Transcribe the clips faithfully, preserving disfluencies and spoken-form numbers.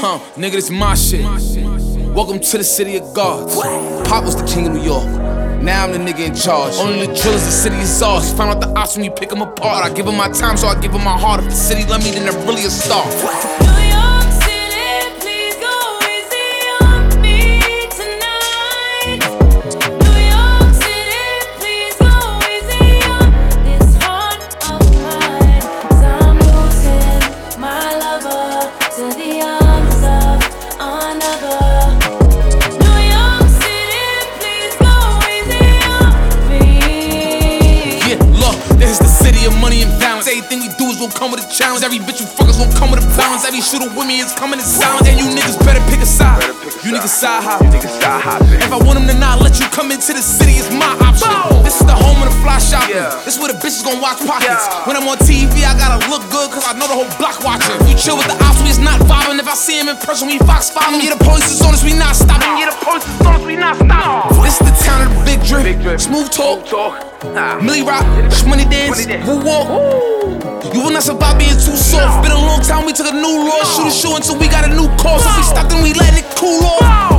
Huh, nigga, this my shit. Welcome to the city of gods. Pop was the king of New York. Now I'm the nigga in charge. Only the drillers, the city is ours. Find out the ops when you pick them apart. I give them my time, so I give them my heart. If the city love me, then they're really a star. Money and balance. Everything we do is gon' come with a challenge. Every bitch you fuck is gon' come with a balance. Every shooter with me is coming in silence. And you niggas better pick a side. You niggas side hop. If I want them to not let you come into the city, it's my option. This is the home of the fly shopping. This is where the bitches gon' watch pockets. When I'm on T V, I gotta look good, cause I know the whole block watching. We chill with the ops, we is not vibing. If I see him in person, we fox five him. Yeah, the police is on us, we not stopping. Yeah, the police is on us, we not stopping. This is the town of the big drip. Smooth talk. Millie Rock, Shmoney Dance, Woo Walk. You will not survive being too soft. Been a long time, we took a new law. Shoot a show until we got a new course. If we stop, then we letting it cool off.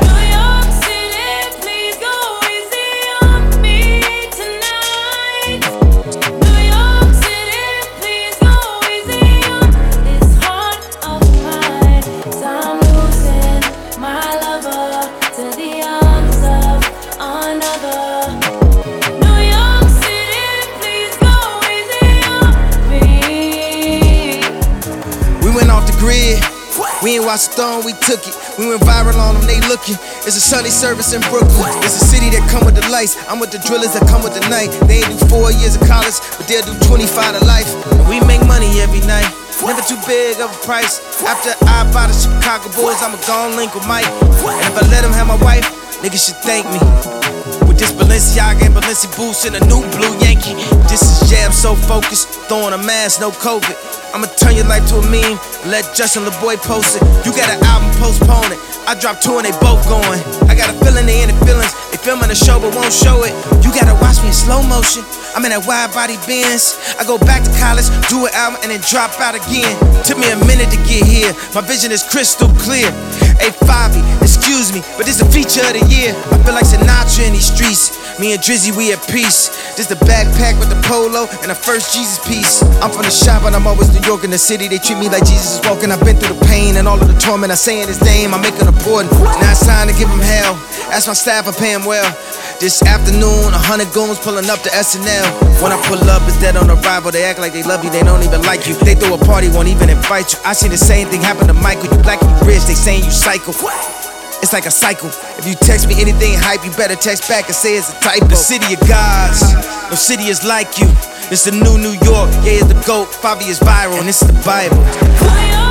We ain't watched Stone, we took it. We went viral on them, they looking. It's a Sunday service in Brooklyn. It's a city that come with the lights. I'm with the drillers that come with the night. They ain't do four years of college, but they'll do twenty-five to life. And we make money every night. Never too big of a price. After I buy the Chicago Bulls, I'ma go and link with Mike. And if I let him have my wife, niggas should thank me. With this Balenciaga and Balenci boots and a new blue Yankee. This is Jam so focused, throwing a mask, no COVID. I'ma turn your life to a meme and let Justin LeBoy post it. You got an album, postpone it. I dropped two and they both going. I got a feeling they in the feelings. They filming the show but won't show it. You gotta watch me in slow motion. I'm in that wide body Benz. I go back to college, do an album and then drop out again. Took me a minute to get here. My vision is crystal clear. Hey Fabi, excuse me, but this a feature of the year. I feel like Sinatra in these streets. Me and Drizzy, we at peace. This the backpack with the polo and the first Jesus piece. I'm from the shop but I'm always New York in the city. They treat me like Jesus is walking. I've been through the pain and all of the torment. I say in his name, I make it important. Now it's time to give him hell. Ask my staff, I pay him well. This afternoon, a hundred goons pulling up to S N L. When I pull up, it's dead on arrival. They act like they love you, they don't even like you. They throw a party, won't even invite you. I seen the same thing happen to Michael. You black and you rich, they saying you psycho. It's like a cycle. If you text me anything hype, you better text back and say it's a typo. The city of gods, no city is like you. It's the new New York, yeah, it's the GOAT. Fabi is viral, and it's the Bible.